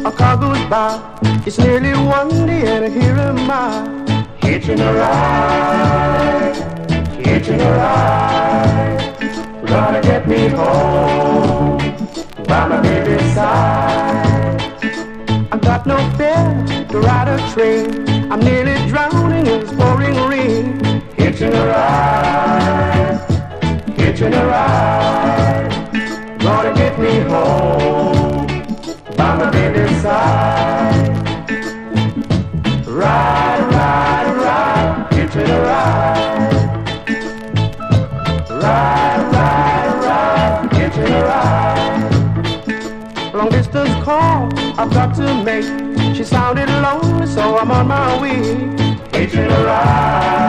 A car goes by, it's nearly 1 day and here am I, hitching a ride, hitching a ride. Gonna get me home by my baby's side. I've got no fare to ride a train, I'm nearly drowning in this pouring rain. Hitching a ride, hitching a ride. Gonna get me home by my baby's side. Ride, ride, ride, hitching a ride. Ride, ride, ride, hitching a ride. Long distance call I've got to make. She sounded lonely, so I'm on my way. Hitching a ride.